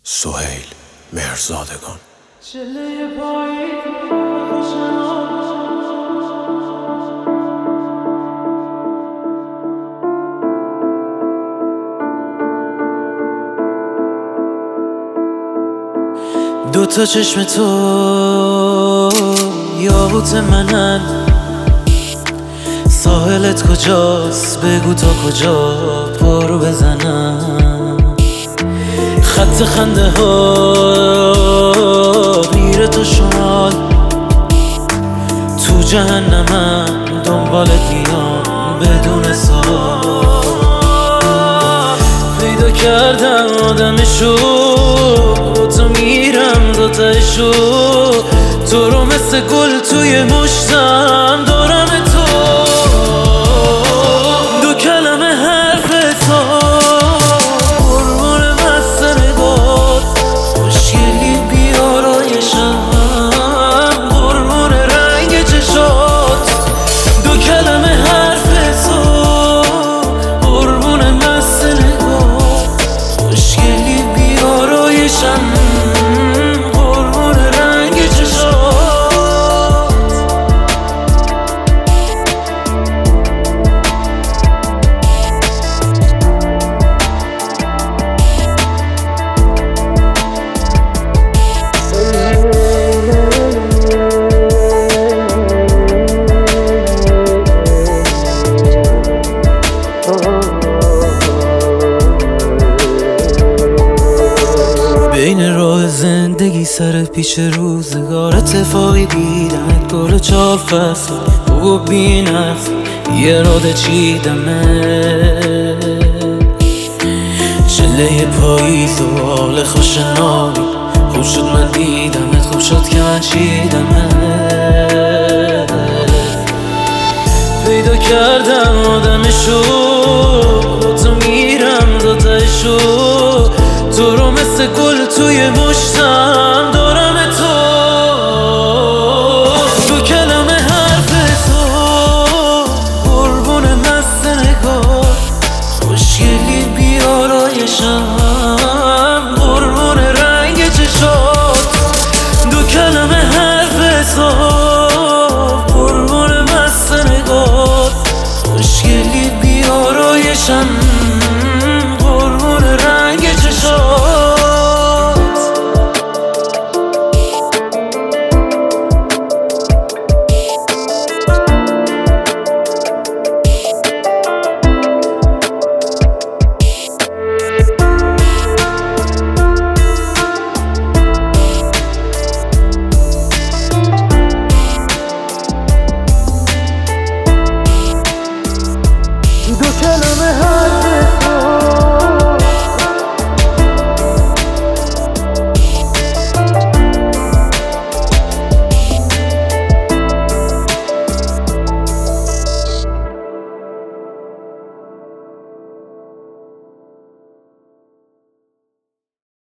سهیل مهرزادگان. دوتا چشم تو یاقوت منن، ساحلت کجاست بگو تا کجا پارو بزنم. خط خنده ها میره تو شمال، تو جهنمم دنبالت میام بدون سوال. پیدا کردم آدمشو، تو میرم دو تایشو، تو رو مثل گل توی مشتم دارم تو. دو کلمه حرف تو قربون مست نگات، خوشگلی بیارایشم قربون رنگ چشات. دو کلمه حرف تو قربون مست نگات، خوشگلی بیارایشم قربون رنگ چشات. بین راه زندگی سر پیش روزگار اتفاقی دیدمت، گل 4 فصل و بی نفس یه راده چیدمت. چله پاییز و حال خوش نامی، خوب شد من دیدمت، خوب شد که من چیدمت. پیدا کردم آدمشو، تو میرم دو تایشو،